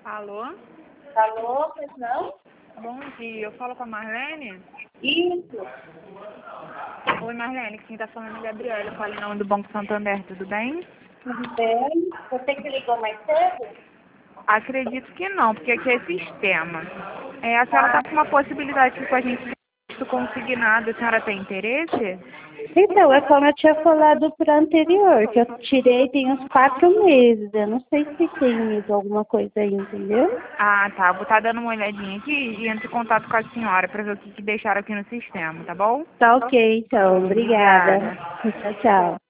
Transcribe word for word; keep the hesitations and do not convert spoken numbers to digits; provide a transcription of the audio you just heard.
Alô? Alô, pois não? Bom dia, eu falo com a Marlene? Isso. Oi, Marlene, quem tá falando é a Gabriela, eu falo em nome do Banco Santander, tudo bem? Tudo bem? Você que ligou mais cedo? Acredito que não, porque aqui é sistema. É, a senhora Ah, tá com uma possibilidade de com a gente ser consignado, a senhora tem interesse? então, é como eu tinha falado para anterior, que eu tirei tem uns quatro meses. Eu não sei se tem mais alguma coisa aí, entendeu? Ah, tá, vou estar dando uma olhadinha aqui e entro em contato com a senhora para ver o que, que deixaram aqui no sistema, tá bom? Tá ok, então. Obrigada. Obrigada. Tchau, tchau.